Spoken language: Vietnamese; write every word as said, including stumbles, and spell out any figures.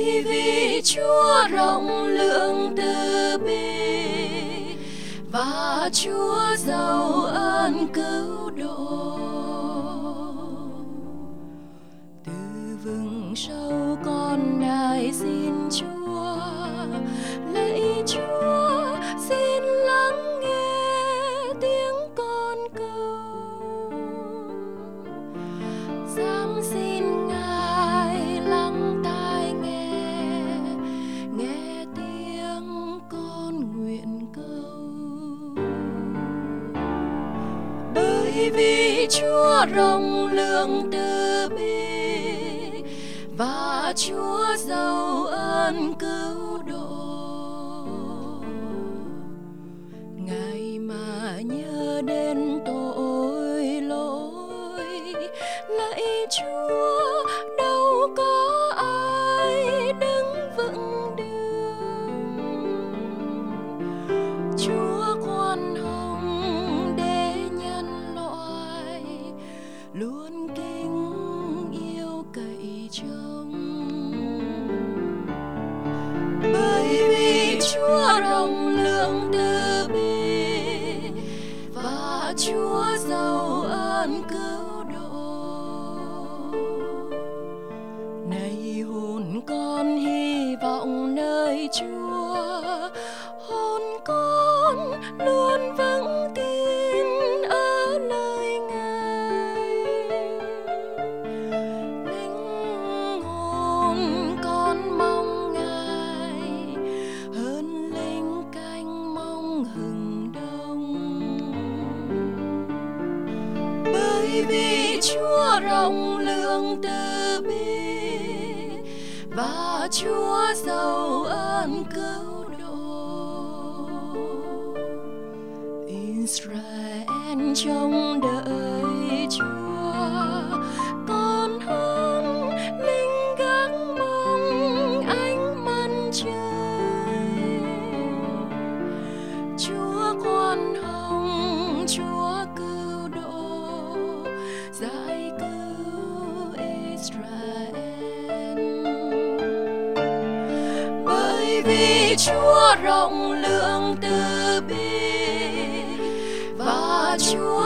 Bởi vì Chúa rộng lượng từ bi và Chúa giàu ơn cứu độ. Từ vực sâu con nài xin Chúa, lạy Chúa xin lắng nghe tiếng con cầu. Giáng xin Ngài lắng tai nghe, nghe tiếng con nguyện cầu. Bởi vì Chúa rộng lượng từ bi và Chúa giàu ơn cứu độ. Ngài mà nhớ đến tội lỗi, lạy Chúa đâu có ai đứng vững đường. Chúa khoan hồng để nhân loại luôn kính yêu cậy trông. Bởi vì Chúa rộng lượng từ bi và Chúa giàu ơn cứu độ. Này hồn con hy vọng nơi Chúa, hồn con luôn vững tin ở lời Ngài. Linh hồn con mong Ngài hơn linh canh mong hừng đông. Bởi vì Chúa rộng lượng từ bi và Chúa giàu ơn cứu độ. Israel trông đợi Chúa còn hơn linh gác mong ánh mặt trời. Chúa khoan hồng, Chúa cứu độ, giải cứu Israel. Bởi vì Chúa rộng lượng từ bi và Chúa